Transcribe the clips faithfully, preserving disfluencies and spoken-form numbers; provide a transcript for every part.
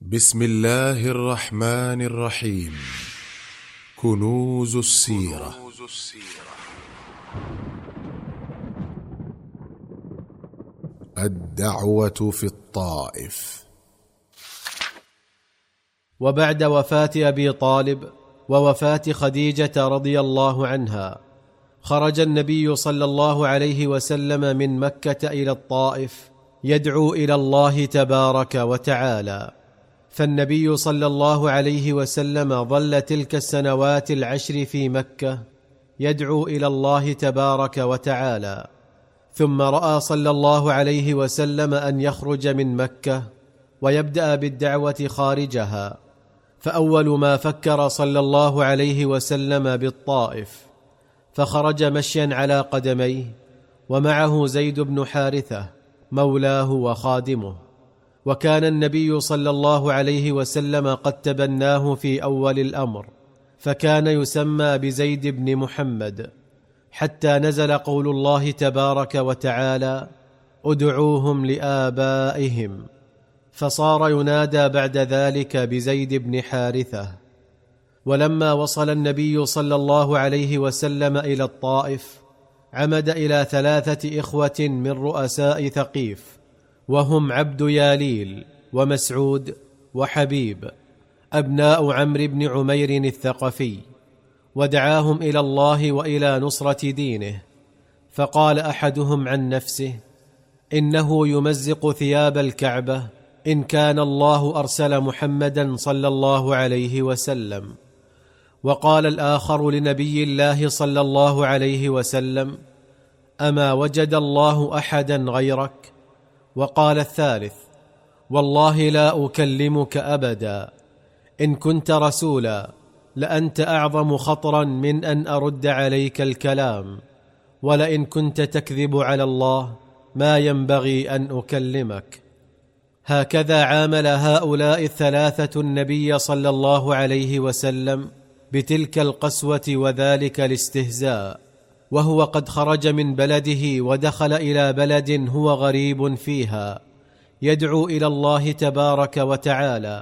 بسم الله الرحمن الرحيم. كنوز السيرة. الدعوة في الطائف. وبعد وفاة أبي طالب ووفاة خديجة رضي الله عنها، خرج النبي صلى الله عليه وسلم من مكة إلى الطائف يدعو إلى الله تبارك وتعالى. فالنبي صلى الله عليه وسلم ظل تلك السنوات العشر في مكة يدعو إلى الله تبارك وتعالى، ثم رأى صلى الله عليه وسلم أن يخرج من مكة ويبدأ بالدعوة خارجها، فأول ما فكر صلى الله عليه وسلم بالطائف، فخرج مشيا على قدميه ومعه زيد بن حارثة مولاه وخادمه. وكان النبي صلى الله عليه وسلم قد تبناه في أول الأمر، فكان يسمى بزيد بن محمد، حتى نزل قول الله تبارك وتعالى: ادعوهم لآبائهم، فصار ينادى بعد ذلك بزيد بن حارثة. ولما وصل النبي صلى الله عليه وسلم إلى الطائف، عمد إلى ثلاثة إخوة من رؤساء ثقيف، وهم عبد ياليل ومسعود وحبيب أبناء عمرو بن عمير الثقفي، ودعاهم إلى الله وإلى نصرة دينه. فقال أحدهم عن نفسه: إنه يمزق ثياب الكعبة إن كان الله أرسل محمدا صلى الله عليه وسلم. وقال الآخر لنبي الله صلى الله عليه وسلم: أما وجد الله أحدا غيرك؟ وقال الثالث: والله لا أكلمك أبدا، إن كنت رسولا لأنت أعظم خطرا من أن أرد عليك الكلام، ولئن كنت تكذب على الله ما ينبغي أن أكلمك. هكذا عامل هؤلاء الثلاثة النبي صلى الله عليه وسلم بتلك القسوة وذلك الاستهزاء، وهو قد خرج من بلده ودخل إلى بلد هو غريب فيها يدعو إلى الله تبارك وتعالى،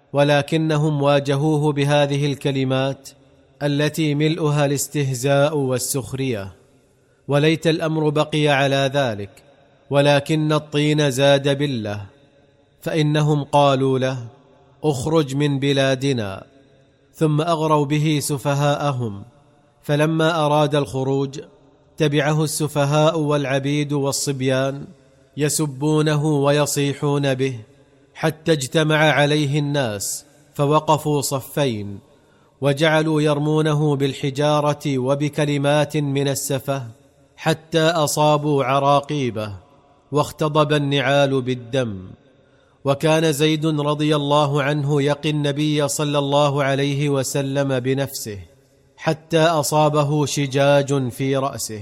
ولكنهم واجهوه بهذه الكلمات التي ملؤها الاستهزاء والسخرية. وليت الأمر بقي على ذلك، ولكن الطين زاد بالله، فإنهم قالوا له: اخرج من بلادنا. ثم أغروا به سفهاءهم، فلما أراد الخروج تبعه السفهاء والعبيد والصبيان يسبونه ويصيحون به، حتى اجتمع عليه الناس فوقفوا صفين، وجعلوا يرمونه بالحجارة وبكلمات من السفه، حتى أصابوا عراقيبه واختضب النعال بالدم. وكان زيد رضي الله عنه يقي النبي صلى الله عليه وسلم بنفسه، حتى أصابه شجاج في رأسه،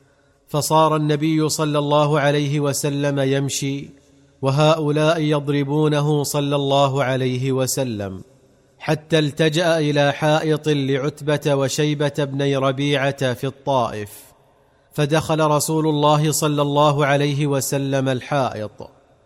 فصار النبي صلى الله عليه وسلم يمشي وهؤلاء يضربونه صلى الله عليه وسلم، حتى التجأ إلى حائط لعتبة وشيبة بني ربيعة في الطائف، فدخل رسول الله صلى الله عليه وسلم الحائط،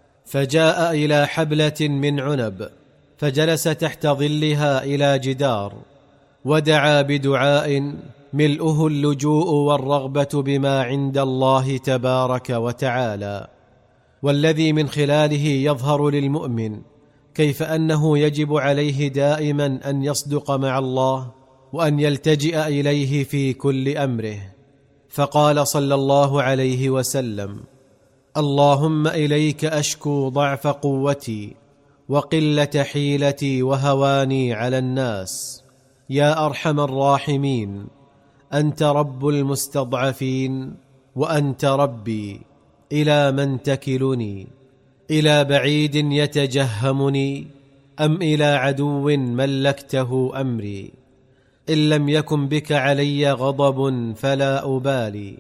فجاء إلى حبلة من عنب، فجلس تحت ظلها إلى جدار، ودعا بدعاء ملؤه اللجوء والرغبة بما عند الله تبارك وتعالى، والذي من خلاله يظهر للمؤمن كيف أنه يجب عليه دائما أن يصدق مع الله وأن يلتجئ إليه في كل أمره. فقال صلى الله عليه وسلم: اللهم إليك أشكو ضعف قوتي وقلة حيلتي وهواني على الناس، يا أرحم الراحمين، أنت رب المستضعفين وأنت ربي، إلى من تكلني؟ إلى بعيد يتجهمني أم إلى عدو ملكته أمري؟ إن لم يكن بك علي غضب فلا أبالي،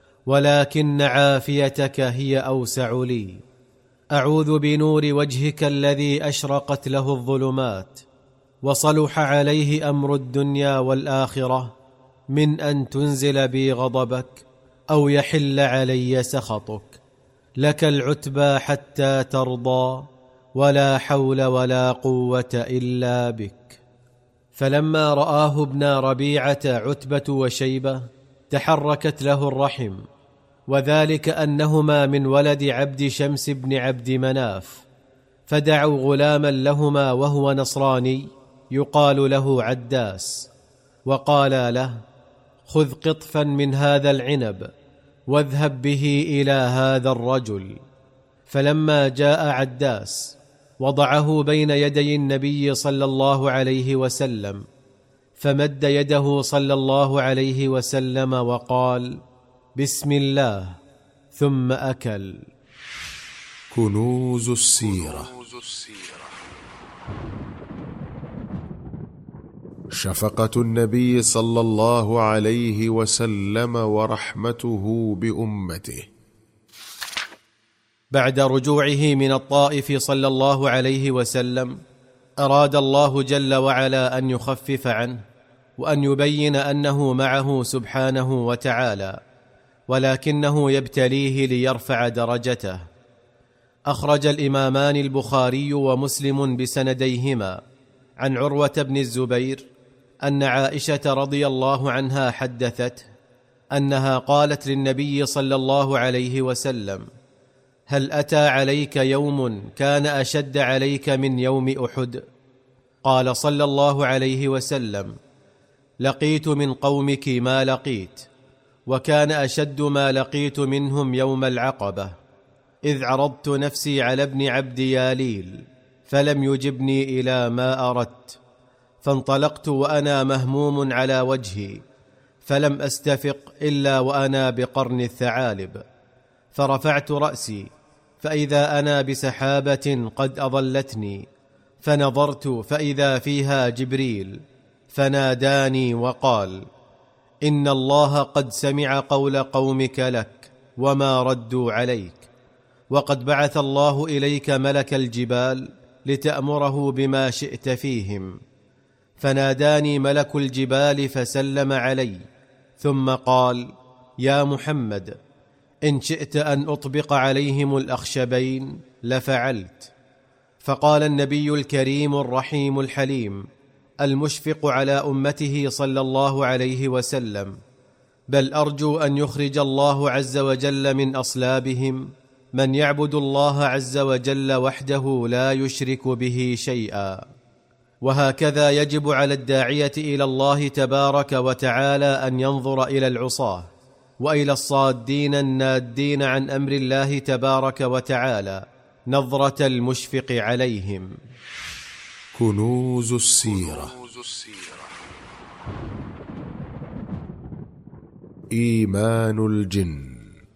ولكن عافيتك هي أوسع لي. أعوذ بنور وجهك الذي أشرقت له الظلمات وصلح عليه أمر الدنيا والآخرة من أن تنزل بي غضبك أو يحل علي سخطك. لك العتبى حتى ترضى، ولا حول ولا قوة إلا بك. فلما رآه ابن ربيعة عتبة وشيبة تحركت له الرحم، وذلك أنهما من ولد عبد شمس بن عبد مناف، فدعوا غلاما لهما وهو نصراني يقال له عداس، وقال له: خذ قطفا من هذا العنب واذهب به إلى هذا الرجل. فلما جاء عداس وضعه بين يدي النبي صلى الله عليه وسلم، فمد يده صلى الله عليه وسلم وقال: بسم الله، ثم أكل. كنوز السيرة. شفقة النبي صلى الله عليه وسلم ورحمته بأمته. بعد رجوعه من الطائف صلى الله عليه وسلم، أراد الله جل وعلا أن يخفف عنه وأن يبين أنه معه سبحانه وتعالى، ولكنه يبتليه ليرفع درجته. أخرج الإمامان البخاري ومسلم بسنديهما عن عروة بن الزبير أن عائشة رضي الله عنها حدثته أنها قالت للنبي صلى الله عليه وسلم: هل أتى عليك يوم كان أشد عليك من يوم أحد؟ قال صلى الله عليه وسلم: لقيت من قومك ما لقيت، وكان أشد ما لقيت منهم يوم العقبة، إذ عرضت نفسي على ابن عبد ياليل فلم يجبني إلى ما أردت، فانطلقت وأنا مهموم على وجهي، فلم أستفق إلا وأنا بقرن الثعالب، فرفعت رأسي فإذا أنا بسحابة قد أظلتني، فنظرت فإذا فيها جبريل، فناداني وقال: إن الله قد سمع قول قومك لك وما ردوا عليك، وقد بعث الله إليك ملك الجبال لتأمره بما شئت فيهم. فناداني ملك الجبال فسلم علي، ثم قال: يا محمد، إن شئت أن أطبق عليهم الأخشبين لفعلت. فقال النبي الكريم الرحيم الحليم المشفق على أمته صلى الله عليه وسلم: بل أرجو أن يخرج الله عز وجل من أصلابهم من يعبد الله عز وجل وحده لا يشرك به شيئا. وهكذا يجب على الداعية إلى الله تبارك وتعالى أن ينظر إلى العصاة وإلى الصادين النادين عن أمر الله تبارك وتعالى نظرة المشفق عليهم. كنوز السيرة. إيمان الجن.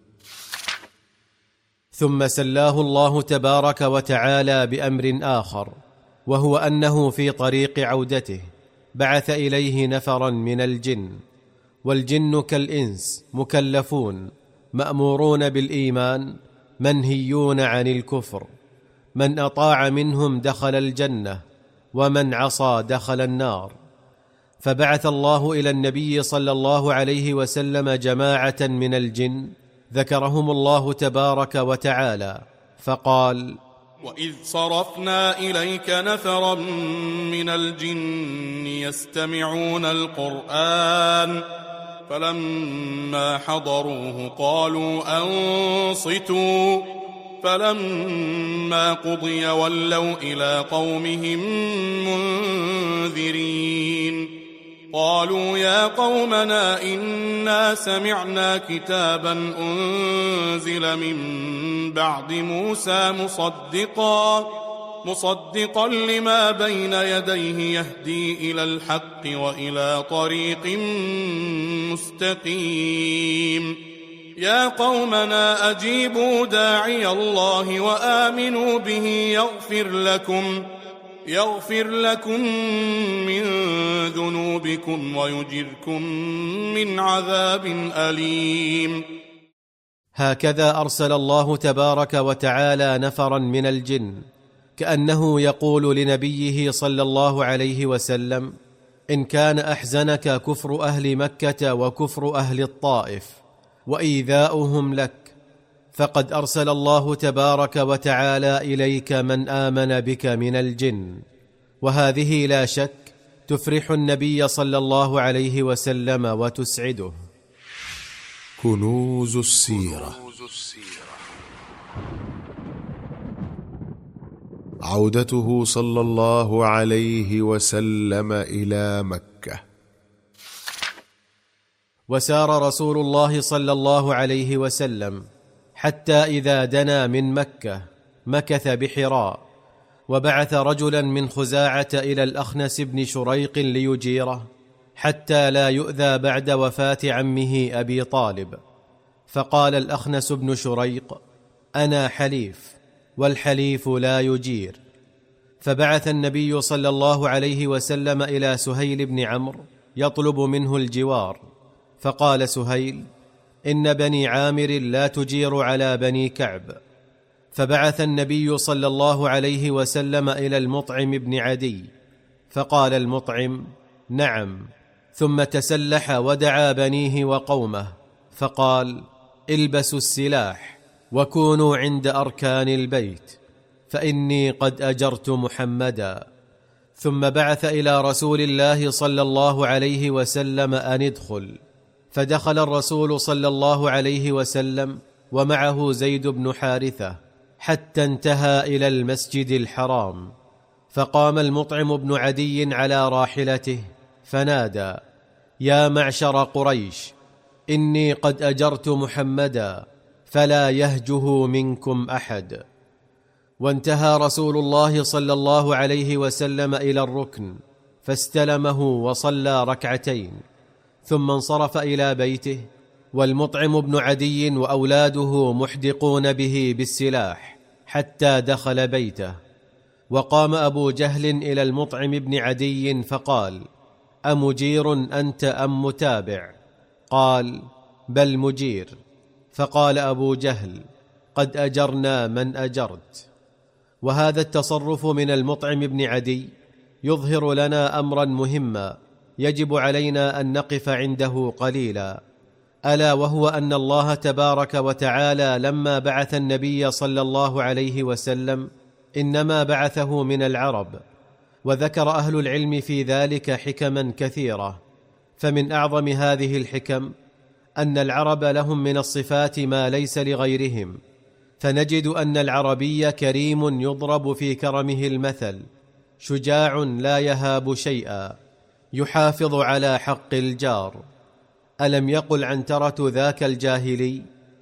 ثم سلاه الله تبارك وتعالى بأمر آخر، وهو أنه في طريق عودته بعث إليه نفرا من الجن، والجن كالإنس مكلفون مأمورون بالإيمان منهيون عن الكفر، من أطاع منهم دخل الجنة ومن عصى دخل النار. فبعث الله إلى النبي صلى الله عليه وسلم جماعة من الجن ذكرهم الله تبارك وتعالى، فقال: وإذ صرفنا إليك نفرا من الجن يستمعون القرآن فلما حضروه قالوا أنصتوا، فلما قضي ولوا إلى قومهم منذرين. قالوا يا قومنا إنا سمعنا كتابا أنزل من بعد موسى مصدقا مصدقا لما بين يديه يهدي إلى الحق وإلى طريق مستقيم. يا قومنا أجيبوا داعي الله وآمنوا به يغفر لكم يغفر لكم من ذنوبكم ويجركم من عذاب أليم. هكذا أرسل الله تبارك وتعالى نفرا من الجن كأنه يقول لنبيه صلى الله عليه وسلم: إن كان أحزنك كفر أهل مكة وكفر أهل الطائف وإيذاؤهم لك، فقد أرسل الله تبارك وتعالى إليك من آمن بك من الجن، وهذه لا شك تفرح النبي صلى الله عليه وسلم وتسعده. كنوز السيرة. عودته صلى الله عليه وسلم إلى مكة. وسار رسول الله صلى الله عليه وسلم حتى إذا دنا من مكة مكث بحراء، وبعث رجلا من خزاعة إلى الأخنس بن شريق ليجيره حتى لا يؤذى بعد وفاة عمه أبي طالب. فقال الأخنس بن شريق: أنا حليف، والحليف لا يجير. فبعث النبي صلى الله عليه وسلم إلى سهيل بن عمرو يطلب منه الجوار، فقال سهيل: إن بني عامر لا تجير على بني كعب. فبعث النبي صلى الله عليه وسلم إلى المطعم بن عدي، فقال المطعم: نعم. ثم تسلح ودعا بنيه وقومه، فقال: البسوا السلاح وكونوا عند أركان البيت، فإني قد أجرت محمدا. ثم بعث إلى رسول الله صلى الله عليه وسلم أن ادخل، فدخل الرسول صلى الله عليه وسلم ومعه زيد بن حارثة حتى انتهى إلى المسجد الحرام. فقام المطعم بن عدي على راحلته فنادى: يا معشر قريش، إني قد أجرت محمدا، فلا يهجه منكم أحد. وانتهى رسول الله صلى الله عليه وسلم إلى الركن فاستلمه وصلى ركعتين، ثم انصرف إلى بيته، والمطعم بن عدي وأولاده محدقون به بالسلاح حتى دخل بيته. وقام أبو جهل إلى المطعم بن عدي فقال: أمجير أنت أم متابع؟ قال: بل مجير. فقال أبو جهل: قد أجرنا من أجرت. وهذا التصرف من المطعم بن عدي يظهر لنا أمرا مهما يجب علينا أن نقف عنده قليلا، ألا وهو أن الله تبارك وتعالى لما بعث النبي صلى الله عليه وسلم إنما بعثه من العرب. وذكر أهل العلم في ذلك حكما كثيرة، فمن أعظم هذه الحكم أن العرب لهم من الصفات ما ليس لغيرهم، فنجد أن العربي كريم يضرب في كرمه المثل، شجاع لا يهاب شيئا، يحافظ على حق الجار. ألم يقل عنترة ذاك الجاهلي: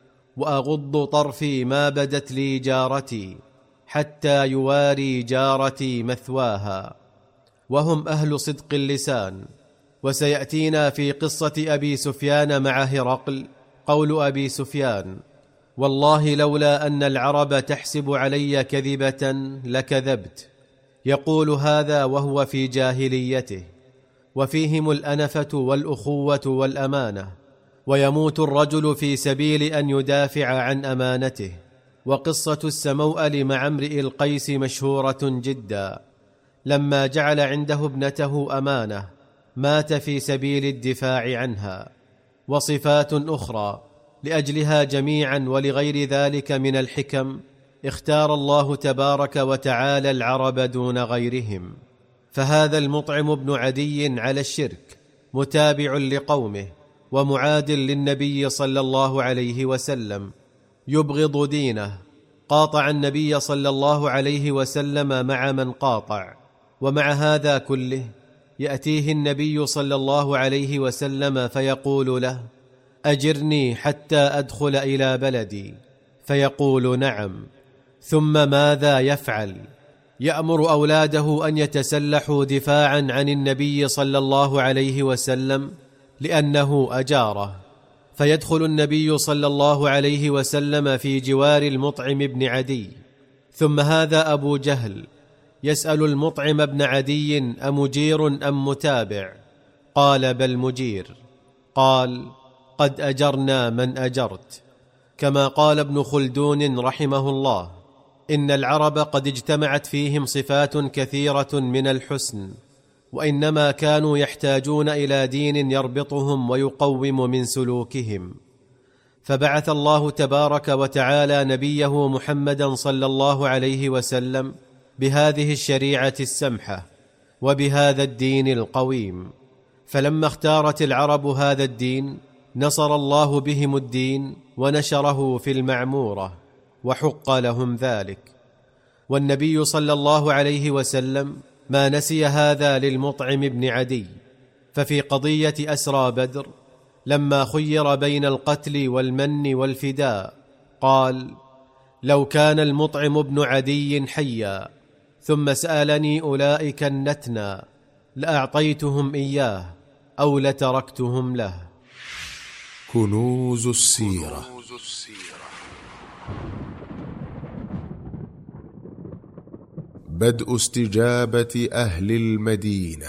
وأغض طرفي ما بدت لي جارتي حتى يواري جارتي مثواها. وهم أهل صدق اللسان. وسيأتينا في قصة أبي سفيان مع هرقل قول أبي سفيان: والله لولا أن العرب تحسب علي كذبة لكذبت. يقول هذا وهو في جاهليته، وفيهم الأنفة والأخوة والأمانة، ويموت الرجل في سبيل أن يدافع عن أمانته. وقصة السموأل مع امرئ القيس مشهورة جدا، لما جعل عنده ابنته أمانة مات في سبيل الدفاع عنها. وصفات أخرى لأجلها جميعا ولغير ذلك من الحكم اختار الله تبارك وتعالى العرب دون غيرهم. فهذا المطعم بن عدي على الشرك متابع لقومه ومعاد للنبي صلى الله عليه وسلم، يبغض دينه، قاطع النبي صلى الله عليه وسلم مع من قاطع. ومع هذا كله يأتيه النبي صلى الله عليه وسلم فيقول له: أجرني حتى أدخل إلى بلدي، فيقول: نعم. ثم ماذا يفعل؟ يأمر أولاده أن يتسلحوا دفاعا عن النبي صلى الله عليه وسلم لأنه أجاره. فيدخل النبي صلى الله عليه وسلم في جوار المطعم بن عدي. ثم هذا أبو جهل يسأل المطعم بن عدي: أمجير أم متابع؟ قال: بل مجير. قال: قد أجرنا من أجرت. كما قال ابن خلدون رحمه الله: إن العرب قد اجتمعت فيهم صفات كثيرة من الحسن، وإنما كانوا يحتاجون إلى دين يربطهم ويقوم من سلوكهم. فبعث الله تبارك وتعالى نبيه محمدا صلى الله عليه وسلم بهذه الشريعة السمحة وبهذا الدين القويم. فلما اختارت العرب هذا الدين نصر الله بهم الدين ونشره في المعمورة، وحق لهم ذلك. والنبي صلى الله عليه وسلم ما نسي هذا للمطعم بن عدي. ففي قضية أسرى بدر لما خير بين القتل والمن والفداء قال: لو كان المطعم بن عدي حيا ثم سألني أولئك النتنا لأعطيتهم إياه أو لتركتهم له. كنوز السيرة. بدء استجابة أهل المدينة.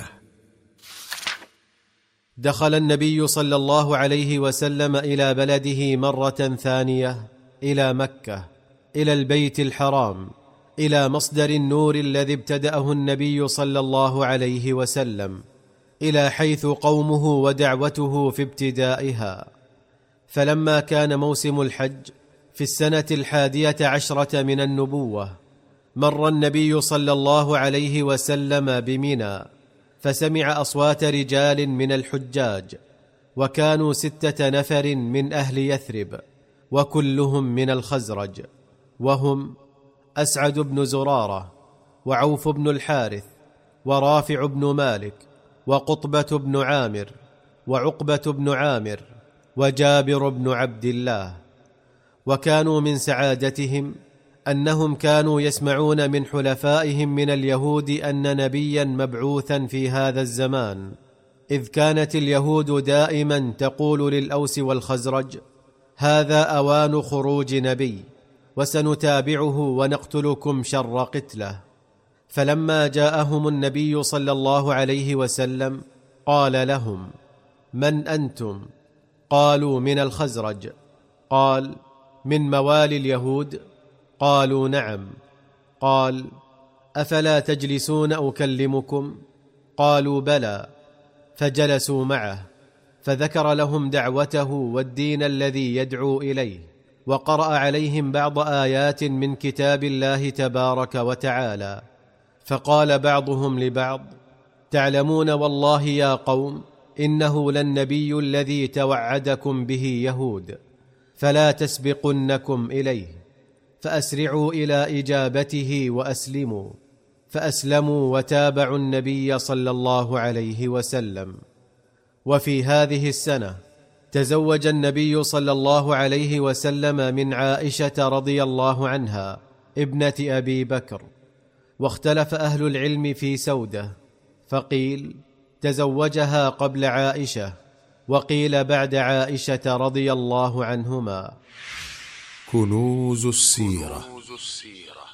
دخل النبي صلى الله عليه وسلم إلى بلده مرة ثانية، إلى مكة، إلى البيت الحرام، إلى مصدر النور الذي ابتدأه النبي صلى الله عليه وسلم، إلى حيث قومه ودعوته في ابتدائها. فلما كان موسم الحج في السنة الحادية عشرة من النبوة مر النبي صلى الله عليه وسلم بمنى، فسمع أصوات رجال من الحجاج، وكانوا ستة نفر من أهل يثرب، وكلهم من الخزرج، وهم أسعد بن زرارة، وعوف بن الحارث، ورافع بن مالك، وقطبة بن عامر، وعقبة بن عامر، وجابر بن عبد الله. وكانوا من سعادتهم أنهم كانوا يسمعون من حلفائهم من اليهود أن نبيا مبعوثا في هذا الزمان، إذ كانت اليهود دائما تقول للأوس والخزرج: هذا أوان خروج نبي، وسنتابعه ونقتلكم شر قتله. فلما جاءهم النبي صلى الله عليه وسلم قال لهم: من أنتم؟ قالوا: من الخزرج. قال: من موالي اليهود؟ قالوا: نعم. قال: أفلا تجلسون أكلمكم؟ قالوا: بلى. فجلسوا معه، فذكر لهم دعوته والدين الذي يدعو إليه، وقرأ عليهم بعض آيات من كتاب الله تبارك وتعالى. فقال بعضهم لبعض: تعلمون والله يا قوم إنه للنبي الذي توعدكم به يهود، فلا تسبقنكم إليه، فأسرعوا إلى إجابته وأسلموا. فأسلموا وتابعوا النبي صلى الله عليه وسلم. وفي هذه السنة تزوج النبي صلى الله عليه وسلم من عائشة رضي الله عنها ابنة أبي بكر. واختلف أهل العلم في سودة، فقيل تزوجها قبل عائشة، وقيل بعد عائشة رضي الله عنهما. كنوز السيرة.